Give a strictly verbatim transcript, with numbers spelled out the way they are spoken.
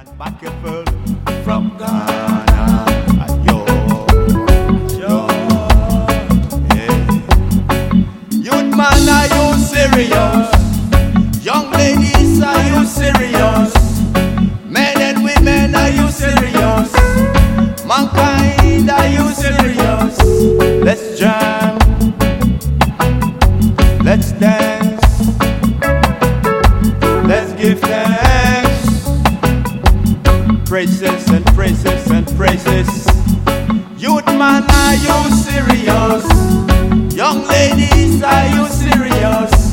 and Bucketful from Ghana. Yo, yo, yeah. Youth man, are you serious? Young ladies, are you serious? Men and women, are you serious? Mankind, are you serious? Let's jam, let's dance, let's give thanks. Praises and praises and praises. Youth man, are you serious? Young ladies, are you serious?